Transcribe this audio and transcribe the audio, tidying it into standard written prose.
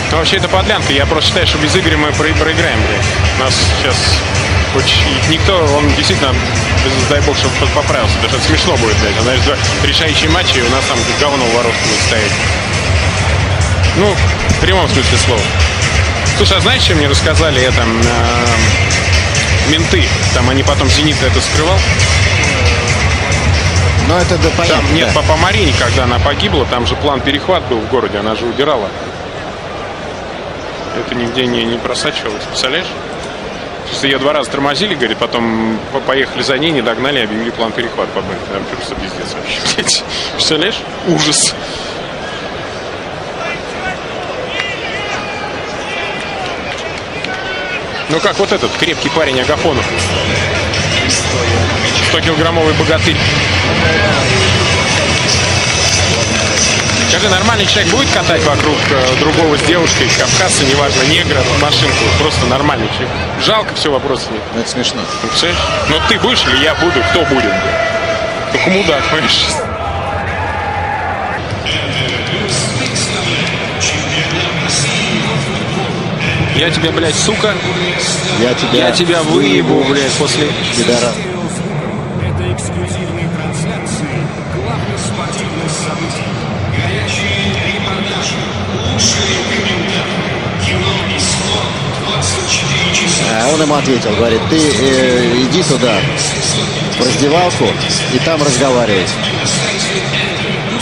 Ну, вообще это подлянка. Я просто считаю, что без Игоря мы проиграем, блядь. У нас сейчас никто, он действительно, дай бог, чтобы поправился. Даже это смешно будет, блядь. А знаешь, решающие матчи, у нас там говно в ворот будет стоять. Ну, в прямом смысле слова. Слушай, а знаешь, что мне рассказали это менты? Там они потом Зенит это скрывал. Ну, это да, понятно. Там, нет, да. по Марине, когда она погибла, там же план перехват был в городе, она же убирала. Это нигде не просачивалось, представляешь? Ее 2 раза тормозили, говорит, потом поехали за ней, не догнали, объявили план перехват по бэку. Там просто пиздец вообще. Представляешь? Ужас. Ну как вот этот крепкий парень Агафонов. 100-килограммовый богатырь. Скажи, нормальный человек будет катать вокруг другого с девушкой, кавказца, неважно, негра, машинку? Просто нормальный человек. Жалко, все, вопросов нет. Ну, это смешно. Ну, представляешь? Ну ты будешь или я буду? Кто будет? Только мудак, понимаешь? Я тебя, блядь, сука. Я тебя выебу, блядь, после... Пидора. Это эксклюзивные трансляции главных спортивных событий. Горячие репортажи, лучшие комментарии, кино и спорт 24 часа. Он ему ответил, говорит, ты иди туда, в раздевалку, и там разговаривай.